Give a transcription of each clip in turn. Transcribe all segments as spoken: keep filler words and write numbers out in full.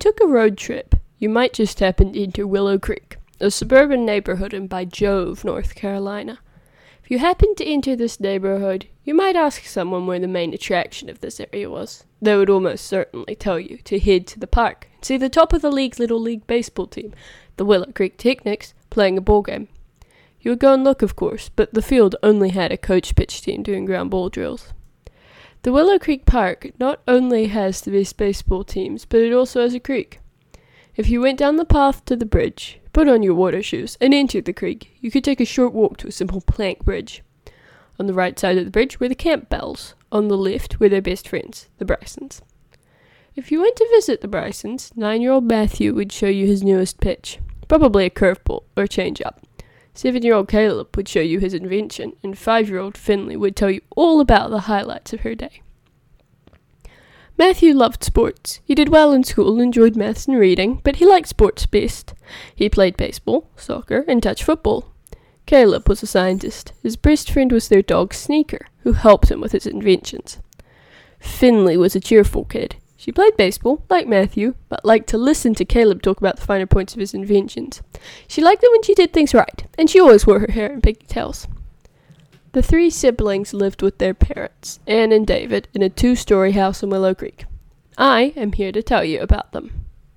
took a road trip, you might just happen into Willow Creek, a suburban neighborhood in By Jove, North Carolina. If you happened to enter this neighborhood, you might ask someone where the main attraction of this area was. They would almost certainly tell you to head to the park and see the top of the league's Little League baseball team, the Willow Creek Technics, playing a ball game. You would go and look, of course, but the field only had a coach pitch team doing ground ball drills. The Willow Creek Park not only has the best baseball teams, but it also has a creek. If you went down the path to the bridge, put on your water shoes, and entered the creek, you could take a short walk to a simple plank bridge. On the right side of the bridge were the Campbells. On the left were their best friends, the Brysons. If you went to visit the Brysons, nine-year-old Matthew would show you his newest pitch, probably a curveball or change-up. Seven-year-old Caleb would show you his invention, and five-year-old Finley would tell you all about the highlights of her day. Matthew loved sports. He did well in school, enjoyed maths and reading, but he liked sports best. He played baseball, soccer, and touch football. Caleb was a scientist. His best friend was their dog Sneaker, who helped him with his inventions. Finley was a cheerful kid. She played baseball, like Matthew, but liked to listen to Caleb talk about the finer points of his inventions. She liked it when she did things right, and she always wore her hair in pigtails. The three siblings lived with their parents, Anne and David, in a two-story house in Willow Creek. I am here to tell you about them.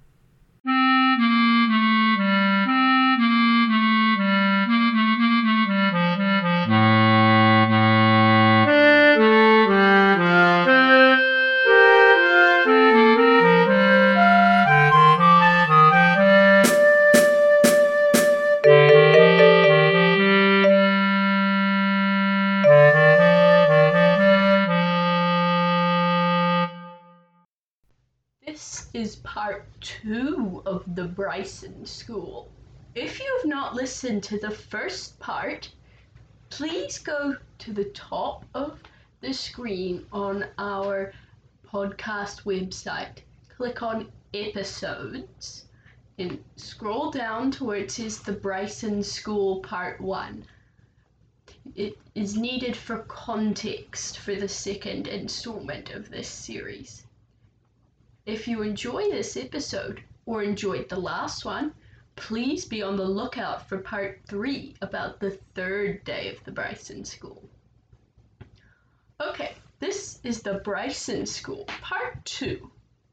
This is part two of the Bryson School. If you've not listened to the first part, please go to the top of the screen on our podcast website. Click on episodes and scroll down to where it says the Bryson School Part one. It is needed for context for the second installment of this series. If you enjoy this episode, or enjoyed the last one, please be on the lookout for part three about the third day of the Bryson School. Okay, this is the Bryson School, part two.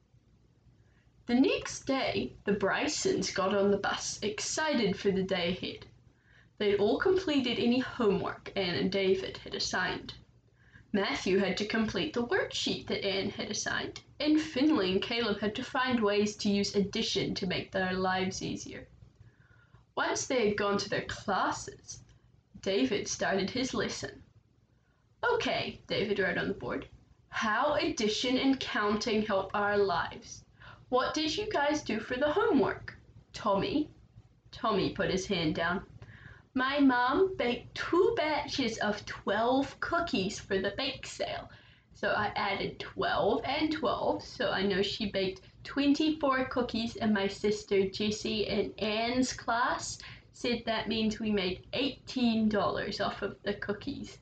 The next day, the Brysons got on the bus, excited for the day ahead. They'd all completed any homework Anne and David had assigned. Matthew had to complete the worksheet that Anne had assigned, and Finley and Caleb had to find ways to use addition to make their lives easier. Once they had gone to their classes, David started his lesson. Okay, David wrote on the board, how addition and counting help our lives. What did you guys do for the homework? Tommy. Tommy put his hand down. My mom baked two batches of twelve cookies for the bake sale. So I added twelve and twelve, so I know she baked twenty-four cookies, and my sister Jessie in Anne's class said that means we made eighteen dollars off of the cookies.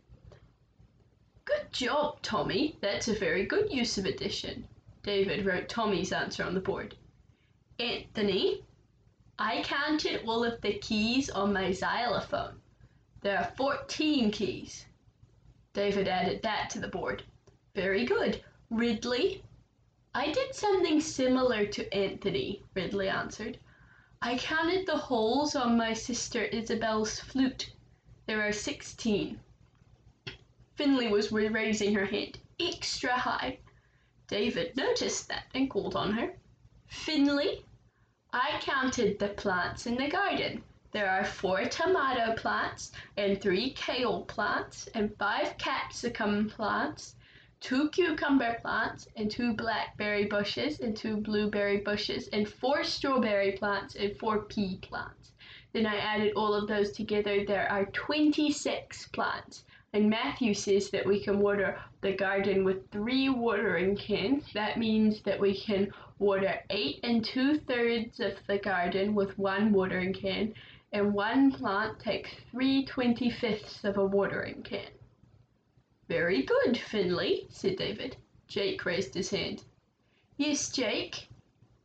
Good job, Tommy. That's a very good use of addition. David wrote Tommy's answer on the board. Anthony. I counted all of the keys on my xylophone. There are fourteen keys. David added that to the board. Very good. Ridley? I did something similar to Anthony, Ridley answered. I counted the holes on my sister Isabel's flute. There are sixteen. Finley was raising her hand extra high. David noticed that and called on her. Finley? I counted the plants in the garden. There are four tomato plants and three kale plants and five capsicum plants, two cucumber plants and two blackberry bushes and two blueberry bushes and four strawberry plants and four pea plants. Then I added all of those together. There are twenty-six plants. And Matthew says that we can water the garden with three watering cans. That means that we can water eight and two-thirds of the garden with one watering can, and one plant takes three twenty-fifths of a watering can. Very good, Finley, said David. Jake raised his hand. Yes, Jake.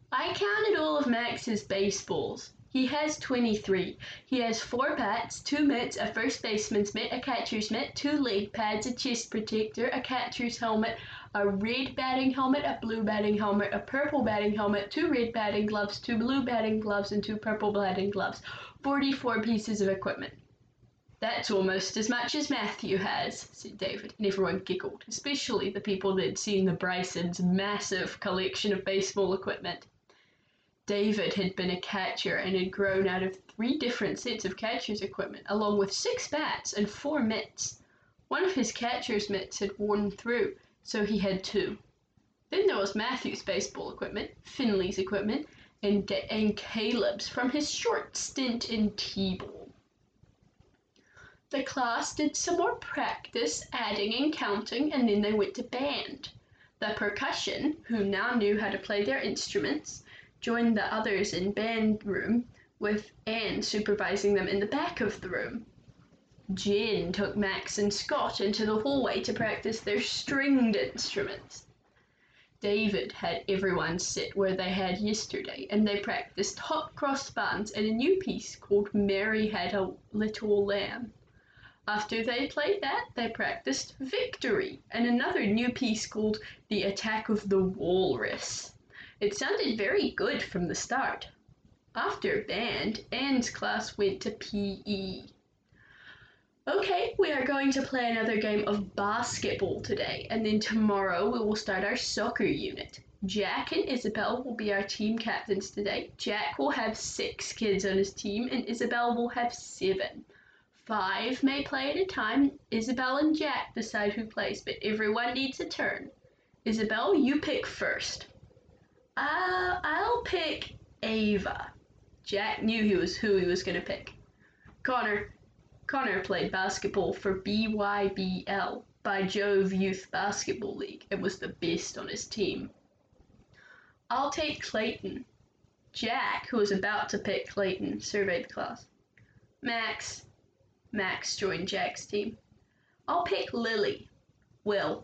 I counted all of Max's baseballs. He has twenty-three. He has four bats, two mitts, a first baseman's mitt, a catcher's mitt, two leg pads, a chest protector, a catcher's helmet, a red batting helmet, a blue batting helmet, a purple batting helmet, two red batting gloves, two blue batting gloves, and two purple batting gloves. forty-four pieces of equipment. That's almost as much as Matthew has, said David, and everyone giggled, especially the people that had seen the Brysons' massive collection of baseball equipment. David had been a catcher and had grown out of three different sets of catcher's equipment, along with six bats and four mitts. One of his catcher's mitts had worn through, so he had two. Then there was Matthew's baseball equipment, Finley's equipment, and, De- and Caleb's from his short stint in T-ball. The class did some more practice, adding and counting, and then they went to band. The percussion, who now knew how to play their instruments, joined the others in band room, with Anne supervising them in the back of the room. Jen took Max and Scott into the hallway to practice their stringed instruments. David had everyone sit where they had yesterday, and they practiced hot cross buns and a new piece called Mary Had a Little Lamb. After they played that, they practiced Victory and another new piece called The Attack of the Walrus. It sounded very good from the start. After band, Anne's class went to P E. Okay, we are going to play another game of basketball today, and then tomorrow we will start our soccer unit. Jack and Isabel will be our team captains today. Jack will have six kids on his team, and Isabel will have seven. Five may play at a time. Isabel and Jack decide who plays, but everyone needs a turn. Isabel, you pick first. Uh, I'll pick Ava. Jack knew he was who he was going to pick. Connor. Connor played basketball for B Y B L, by Jove Youth Basketball League, and was the best on his team. I'll take Clayton. Jack, who was about to pick Clayton, surveyed the class. Max. Max joined Jack's team. I'll pick Lily. Will.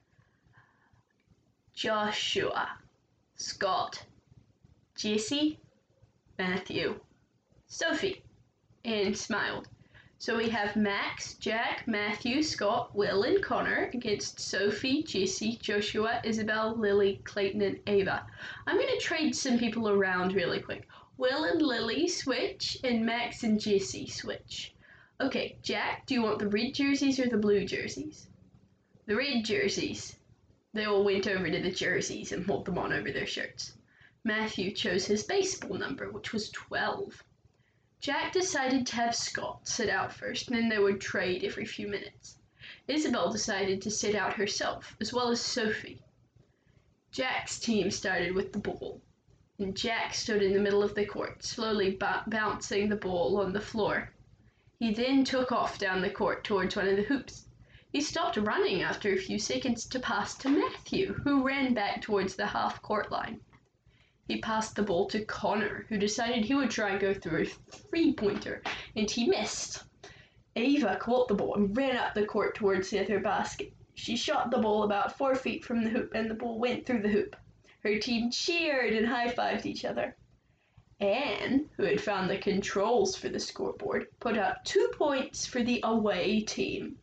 Joshua. Scott. Jesse. Matthew. Sophie. Anne smiled. So we have Max, Jack, Matthew, Scott, Will, and Connor against Sophie, Jesse, Joshua, Isabel, Lily, Clayton, and Ava. I'm going to trade some people around really quick. Will and Lily switch, and Max and Jesse switch. Okay, Jack, do you want the red jerseys or the blue jerseys? The red jerseys. They all went over to the jerseys and pulled them on over their shirts. Matthew chose his baseball number, which was twelve. Jack decided to have Scott sit out first, and then they would trade every few minutes. Isabel decided to sit out herself, as well as Sophie. Jack's team started with the ball, and Jack stood in the middle of the court, slowly b- bouncing the ball on the floor. He then took off down the court towards one of the hoops. He stopped running after a few seconds to pass to Matthew, who ran back towards the half-court line. He passed the ball to Connor, who decided he would try and go through a three-pointer, and he missed. Ava caught the ball and ran up the court towards the other basket. She shot the ball about four feet from the hoop, and the ball went through the hoop. Her team cheered and high-fived each other. Anne, who had found the controls for the scoreboard, put up two points for the away team.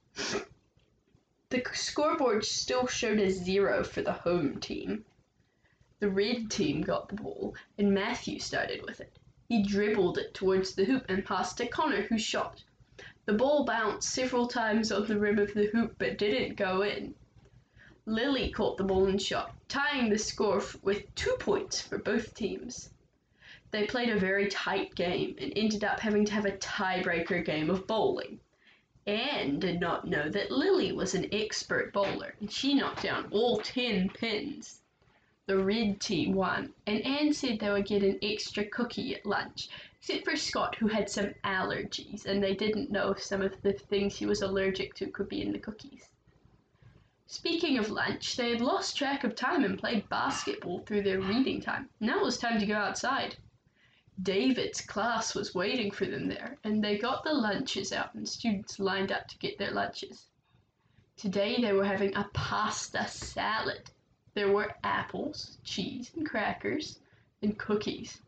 The scoreboard still showed a zero for the home team. The red team got the ball, and Matthew started with it. He dribbled it towards the hoop and passed to Connor, who shot. The ball bounced several times on the rim of the hoop, but didn't go in. Lily caught the ball and shot, tying the score with two points for both teams. They played a very tight game and ended up having to have a tiebreaker game of bowling. Anne did not know that Lily was an expert bowler, and she knocked down all ten pins. The red team won, and Anne said they would get an extra cookie at lunch, except for Scott, who had some allergies, and they didn't know if some of the things he was allergic to could be in the cookies. Speaking of lunch, they had lost track of time and played basketball through their reading time. Now it was time to go outside. David's class was waiting for them there, and they got the lunches out, and students lined up to get their lunches. Today they were having a pasta salad. There were apples, cheese, and crackers, and cookies.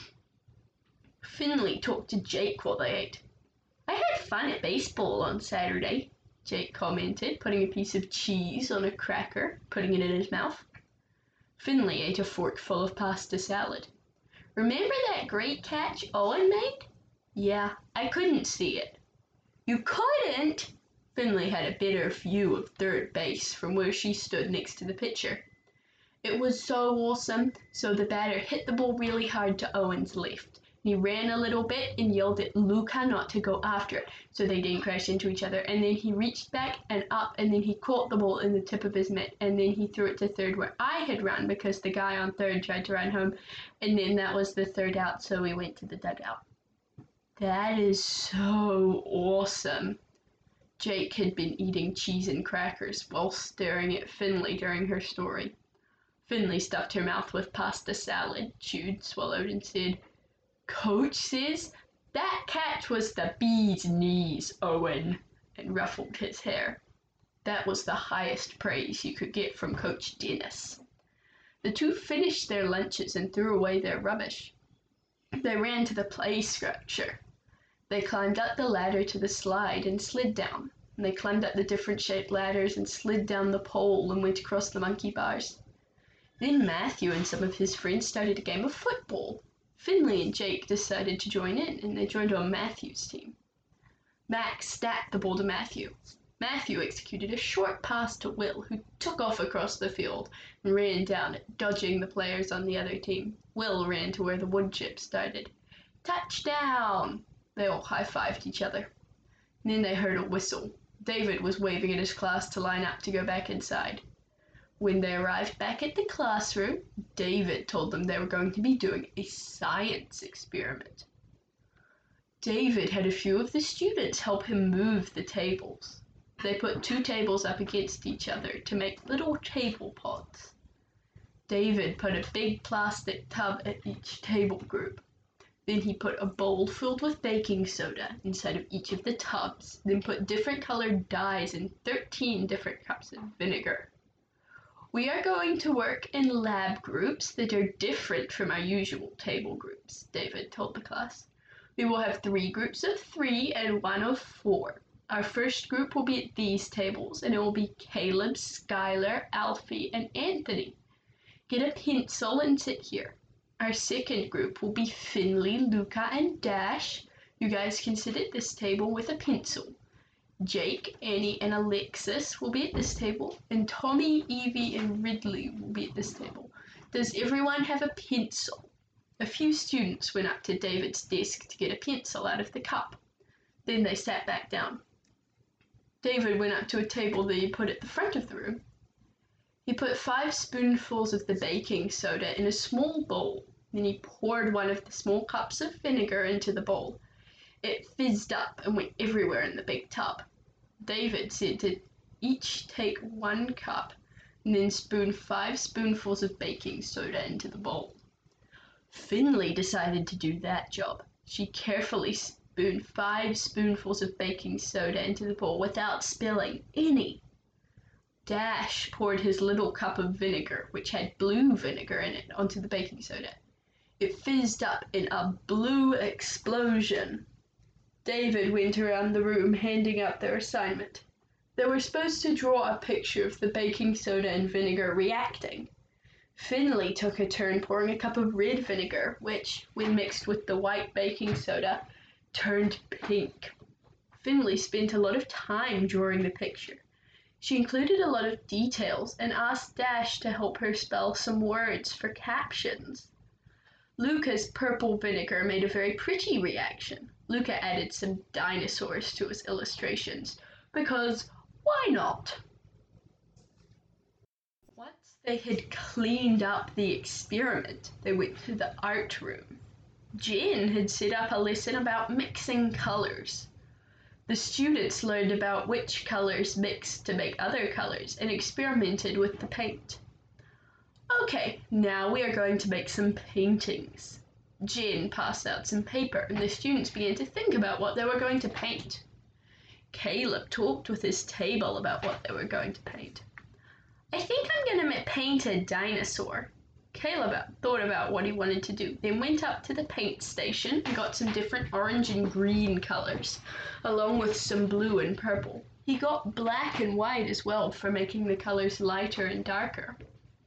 Finley talked to Jake while they ate. "I had fun at baseball on Saturday," Jake commented, putting a piece of cheese on a cracker, putting it in his mouth. Finley ate a forkful of pasta salad. "Remember that great catch Owen made?" "Yeah, I couldn't see it." "You couldn't?" Finley had a better view of third base from where she stood next to the pitcher. "It was so awesome. So the batter hit the ball really hard to Owen's left. He ran a little bit and yelled at Luca not to go after it so they didn't crash into each other. And then he reached back and up and then he caught the ball in the tip of his mitt. And then he threw it to third where I had run because the guy on third tried to run home. And then that was the third out, so we went to the dugout." "That is so awesome." Jake had been eating cheese and crackers while staring at Finley during her story. Finley stuffed her mouth with pasta salad, chewed, swallowed, and said, "Coach says that catch was the bee's knees, Owen," and ruffled his hair. That was the highest praise you could get from Coach Dennis. The two finished their lunches and threw away their rubbish. They ran to the play structure. They climbed up the ladder to the slide and slid down. And they climbed up the different shaped ladders and slid down the pole and went across the monkey bars. Then Matthew and some of his friends started a game of football. Finley and Jake decided to join in, and they joined on Matthew's team. Max stacked the ball to Matthew. Matthew executed a short pass to Will, who took off across the field and ran down it, dodging the players on the other team. Will ran to where the wood chip started. "Touchdown!" They all high-fived each other. And then they heard a whistle. David was waving at his class to line up to go back inside. When they arrived back at the classroom, David told them they were going to be doing a science experiment. David had a few of the students help him move the tables. They put two tables up against each other to make little table pods. David put a big plastic tub at each table group. Then he put a bowl filled with baking soda inside of each of the tubs, then put different colored dyes in thirteen different cups of vinegar. "We are going to work in lab groups that are different from our usual table groups," David told the class. "We will have three groups of three and one of four. Our first group will be at these tables, and it will be Caleb, Skylar, Alfie, and Anthony. Get a pencil and sit here. Our second group will be Finley, Luca, and Dash. You guys can sit at this table with a pencil. Jake, Annie, and Alexis will be at this table, and Tommy, Evie, and Ridley will be at this table. Does everyone have a pencil?" A few students went up to David's desk to get a pencil out of the cup. Then they sat back down. David went up to a table that he put at the front of the room. He put five spoonfuls of the baking soda in a small bowl. Then he poured one of the small cups of vinegar into the bowl. It fizzed up and went everywhere in the big tub. David said to each take one cup and then spoon five spoonfuls of baking soda into the bowl. Finley decided to do that job. She carefully spooned five spoonfuls of baking soda into the bowl without spilling any. Dash poured his little cup of vinegar, which had blue vinegar in it, onto the baking soda. It fizzed up in a blue explosion. David went around the room handing out their assignment. They were supposed to draw a picture of the baking soda and vinegar reacting. Finley took a turn pouring a cup of red vinegar, which, when mixed with the white baking soda, turned pink. Finley spent a lot of time drawing the picture. She included a lot of details and asked Dash to help her spell some words for captions. Luca's purple vinegar made a very pretty reaction. Luca added some dinosaurs to his illustrations, because why not? Once they had cleaned up the experiment, they went to the art room. Jen had set up a lesson about mixing colors. The students learned about which colors mixed to make other colors and experimented with the paint. Okay, now we are going to make some paintings. Jen passed out some paper and the students began to think about what they were going to paint. Caleb talked with his table about what they were going to paint. I think I'm going to paint a dinosaur. Caleb thought about what he wanted to do, then went up to the paint station and got some different orange and green colors, along with some blue and purple. He got black and white as well for making the colors lighter and darker.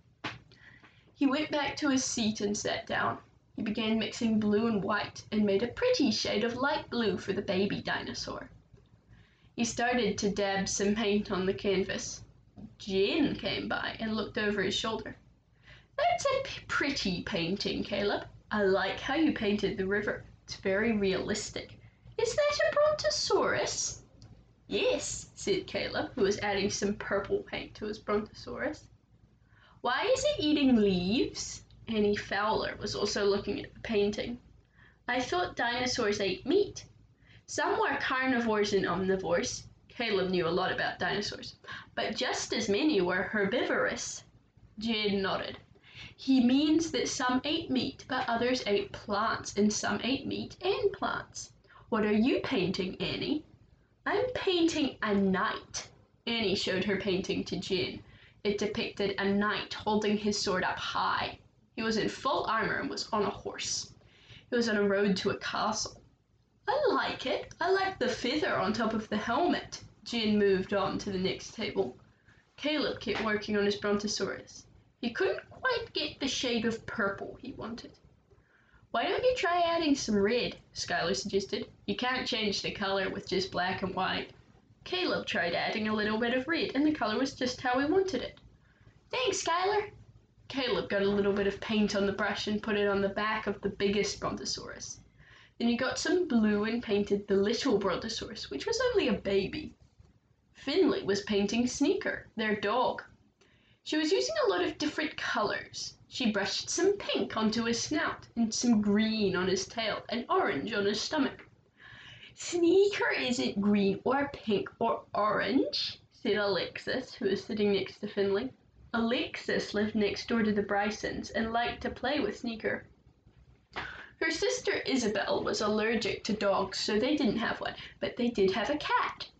He went back to his seat and sat down. He began mixing blue and white and made a pretty shade of light blue for the baby dinosaur. He started to dab some paint on the canvas. Jen came by and looked over his shoulder. "That's a p- pretty painting, Caleb. I like how you painted the river. It's very realistic. Is that a brontosaurus?" "Yes," said Caleb, who was adding some purple paint to his brontosaurus. "Why is it eating leaves?" Annie Fowler was also looking at the painting. "I thought dinosaurs ate meat." "Some were carnivores and omnivores." Caleb knew a lot about dinosaurs. "But just as many were herbivorous." Jen nodded. "He means that some ate meat, but others ate plants, and some ate meat and plants." "What are you painting, Annie?" "I'm painting a knight." Annie showed her painting to Jen. It depicted a knight holding his sword up high. He was in full armor and was on a horse. He was on a road to a castle. "I like it. I like the feather on top of the helmet." Jen moved on to the next table. Caleb kept working on his brontosaurus. He couldn't quite get the shade of purple he wanted. "Why don't you try adding some red?" Skylar suggested. "You can't change the color with just black and white." Caleb tried adding a little bit of red, and the color was just how he wanted it. "Thanks, Skylar." Caleb got a little bit of paint on the brush and put it on the back of the biggest brontosaurus. Then he got some blue and painted the little brontosaurus, which was only a baby. Finley was painting Sneaker, their dog. She was using a lot of different colors. She brushed some pink onto his snout, and some green on his tail, and orange on his stomach. "Sneaker isn't green or pink or orange," said Alexis, who was sitting next to Finley. Alexis lived next door to the Brysons and liked to play with Sneaker. Her sister Isabel was allergic to dogs, so they didn't have one, but they did have a cat.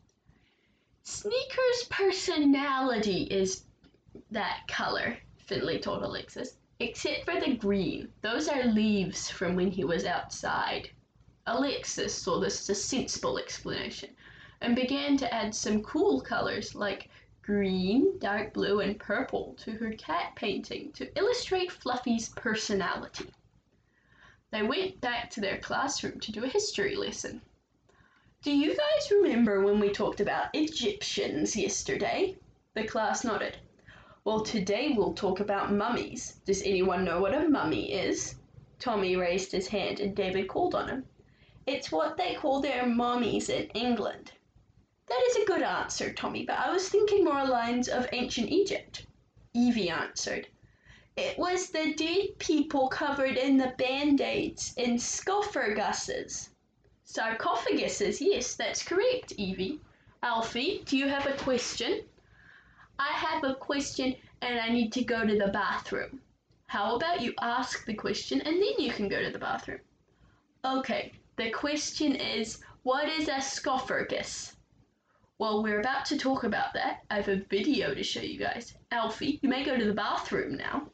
"Sneaker's personality is that color," Finley told Alexis, "except for the green. Those are leaves from when he was outside." Alexis saw this as a sensible explanation and began to add some cool colors like green, dark blue, and purple to her cat painting to illustrate Fluffy's personality. They went back to their classroom to do a history lesson. "Do you guys remember when we talked about Egyptians yesterday?" The class nodded. "Well, today we'll talk about mummies. Does anyone know what a mummy is?" Tommy raised his hand and David called on him. "It's what they call their mummies in England." "That is a good answer, Tommy, but I was thinking more lines of ancient Egypt." Evie answered. "It was the dead people covered in the band-aids and sarcophaguses." Sarcophaguses, yes, that's correct, Evie. Alfie, do you have a question? "I have a question and I need to go to the bathroom." "How about you ask the question and then you can go to the bathroom?" "Okay, the question is, what is a sarcophagus?" "Well, we're about to talk about that. I have a video to show you guys. Alfie, you may go to the bathroom now."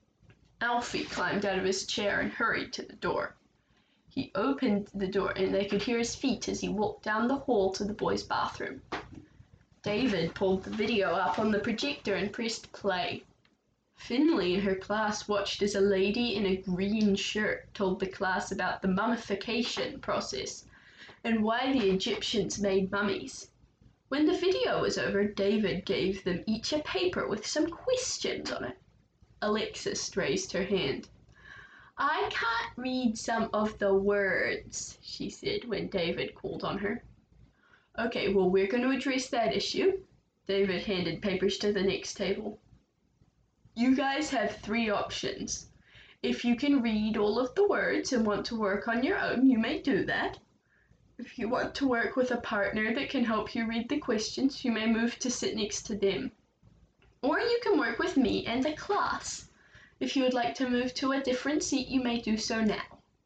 Alfie climbed out of his chair and hurried to the door. He opened the door and they could hear his feet as he walked down the hall to the boys' bathroom. David pulled the video up on the projector and pressed play. Finley and her class watched as a lady in a green shirt told the class about the mummification process and why the Egyptians made mummies. When the video was over, David gave them each a paper with some questions on it. Alexis raised her hand. "I can't read some of the words," she said when David called on her. "Okay, well, we're going to address that issue." David handed papers to the next table. "You guys have three options. If you can read all of the words and want to work on your own, you may do that. If you want to work with a partner that can help you read the questions, you may move to sit next to them. Or you can work with me and the class. If you would like to move to a different seat, you may do so now."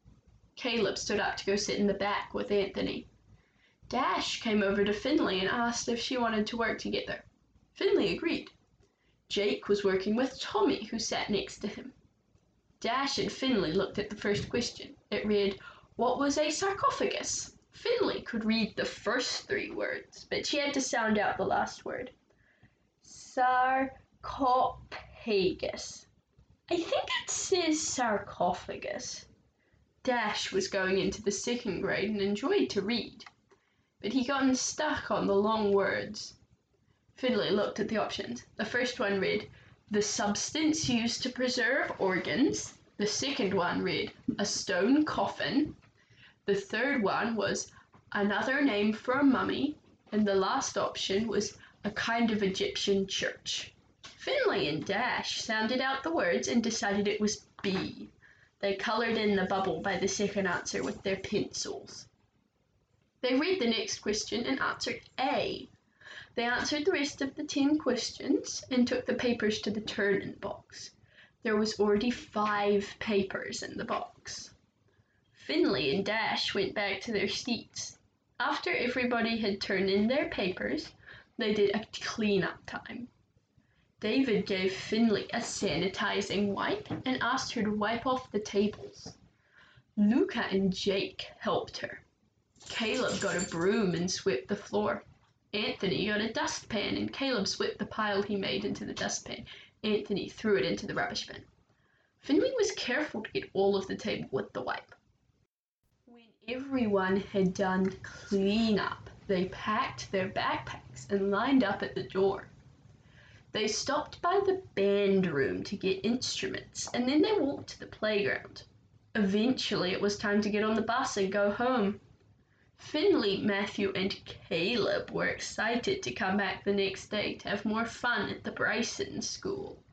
Caleb stood up to go sit in the back with Anthony. Dash came over to Finley and asked if she wanted to work together. Finley agreed. Jake was working with Tommy, who sat next to him. Dash and Finley looked at the first question. It read, "What was a sarcophagus?" Finley could read the first three words, but she had to sound out the last word. Sarcophagus. I think it says sarcophagus. Dash was going into the second grade and enjoyed to read, but he got stuck on the long words. Finley looked at the options. The first one read, "The substance used to preserve organs." The second one read, "A stone coffin." The third one was, "Another name for a mummy." And the last option was, "A kind of Egyptian church." Finley and Dash sounded out the words and decided it was B. They colored in the bubble by the second answer with their pencils. They read the next question and answered A. They answered the rest of the ten questions and took the papers to the turn-in box. There was already five papers in the box. Finley and Dash went back to their seats. After everybody had turned in their papers, they did a clean-up time. David gave Finley a sanitizing wipe and asked her to wipe off the tables. Luca and Jake helped her. Caleb got a broom and swept the floor. Anthony got a dustpan and Caleb swept the pile he made into the dustpan. Anthony threw it into the rubbish bin. Finley was careful to get all of the table with the wipe. When everyone had done clean-up, they packed their backpacks and lined up at the door. They stopped by the band room to get instruments, and then they walked to the playground. Eventually, it was time to get on the bus and go home. Finley, Matthew, and Caleb were excited to come back the next day to have more fun at the Bryson School.